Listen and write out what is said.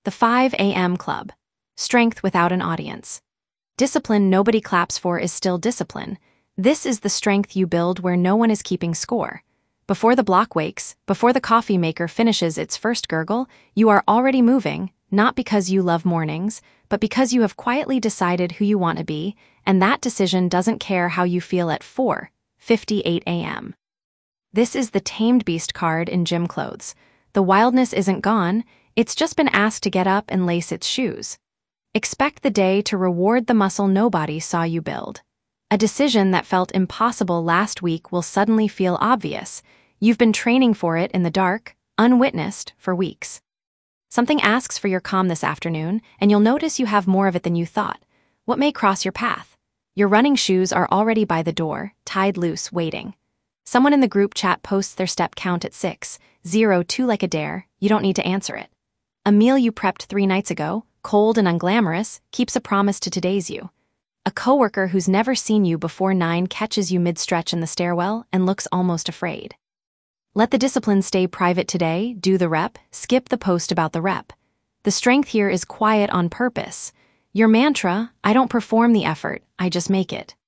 The 5 a.m. Club. Strength without an audience. Discipline nobody claps for is still discipline. This is the strength you build where no one is keeping score. Before the block wakes, before the coffee maker finishes its first gurgle, you are already moving, not because you love mornings, but because you have quietly decided who you want to be, and that decision doesn't care how you feel at 4:58 a.m. This is the tamed beast card in gym clothes. The wildness isn't gone, it's just been asked to get up and lace its shoes. Expect the day to reward the muscle nobody saw you build. A decision that felt impossible last week will suddenly feel obvious. You've been training for it in the dark, unwitnessed, for weeks. Something asks for your calm this afternoon, and you'll notice you have more of it than you thought. What may cross your path? Your running shoes are already by the door, tied loose, waiting. Someone in the group chat posts their step count at 6:02 like a dare. You don't need to answer it. A meal you prepped 3 nights ago, cold and unglamorous, keeps a promise to today's you. A coworker who's never seen you before 9 catches you mid-stretch in the stairwell and looks almost afraid. Let the discipline stay private today, do the rep, skip the post about the rep. The strength here is quiet on purpose. Your mantra, I don't perform the effort, I just make it.